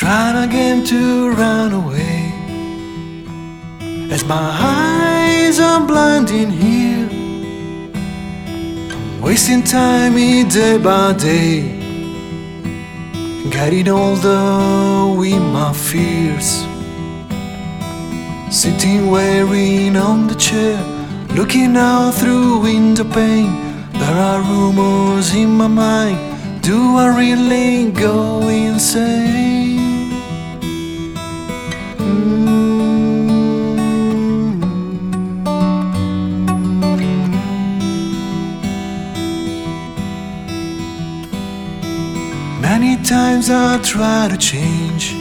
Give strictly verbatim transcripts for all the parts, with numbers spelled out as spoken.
trying again to run away, as my eyes are blinding here. I'm wasting time here day by day, getting older with my fears. Sitting wearing on the chair, looking out through window pane. There are rumors in my mind. Do I really go insane? Mm. Many times I try to change.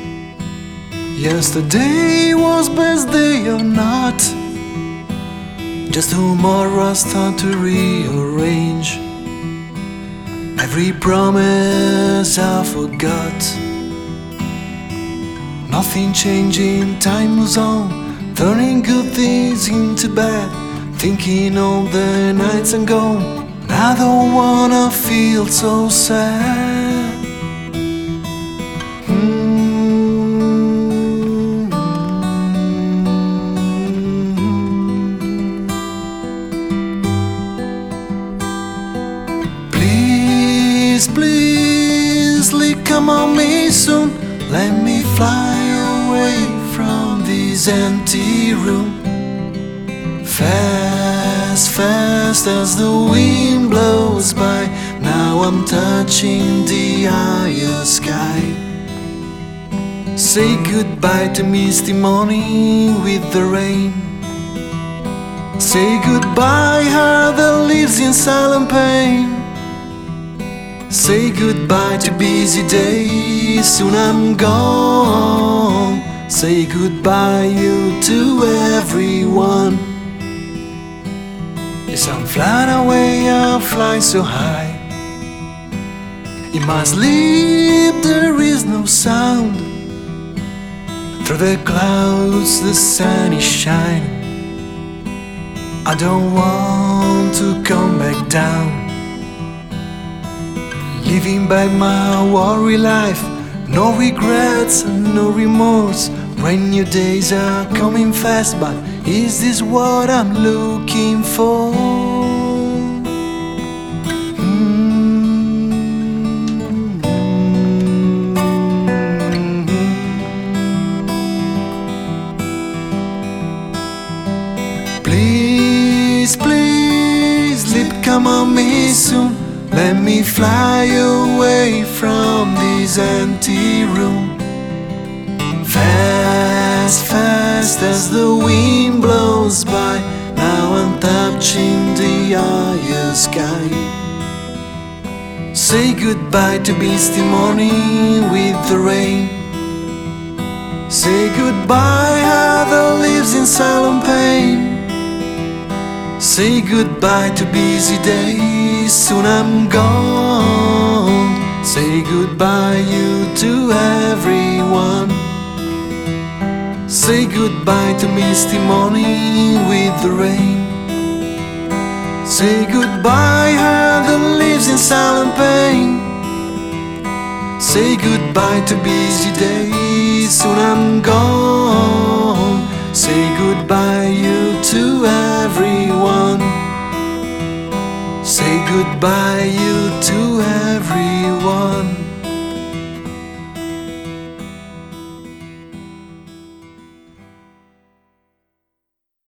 Yesterday was best day or not. Just tomorrow I start to rearrange every promise I forgot. Nothing changing, time moves on, turning good things into bad. Thinking all the nights I'm gone, I don't wanna feel so sad. Please, please, come on me soon. Let me fly away from this empty room. Fast, fast as the wind blows by. Now I'm touching the higher sky. Say goodbye to misty morning with the rain. Say goodbye, heart that lives in silent pain. Say goodbye to busy days, soon I'm gone. Say goodbye you to everyone. Yes, I'm flying away, I'm flying so high. In my sleep there is no sound. Through the clouds the sun is shining. I don't want to come back down. Living by my worry life, no regrets and no remorse. Brand new days are coming fast, but is this what I'm looking for? Mm-hmm. Please, please, sleep, come on me soon. Let me fly away from this empty room. Fast, fast as the wind blows by. Now I'm touching the higher sky. Say goodbye to misty morning with the rain. Say goodbye, heart that lives in silent pain. Say goodbye to busy days, soon I'm gone. Say goodbye you to everyone. Say goodbye to misty morning with the rain. Say goodbye, heart that lives in silent pain. Say goodbye to busy days, soon I'm gone. Say goodbye you to everyone. Say goodbye you to